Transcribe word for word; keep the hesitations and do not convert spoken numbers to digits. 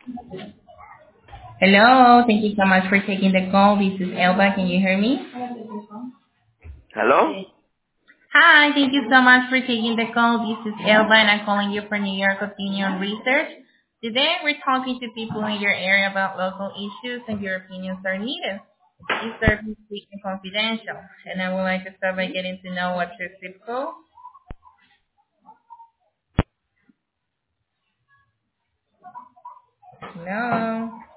Hello. Thank you so much for taking the call. This is Elba. Can you hear me? ¿Aló? Hi. Thank you so much for taking the call. This is Elba, and I'm calling you from New York Opinion Research. Today, we're talking to people in your area about local issues, and your opinions are needed. This service is strictly confidential, and I would like to start by getting to know what's your zip code. Hello.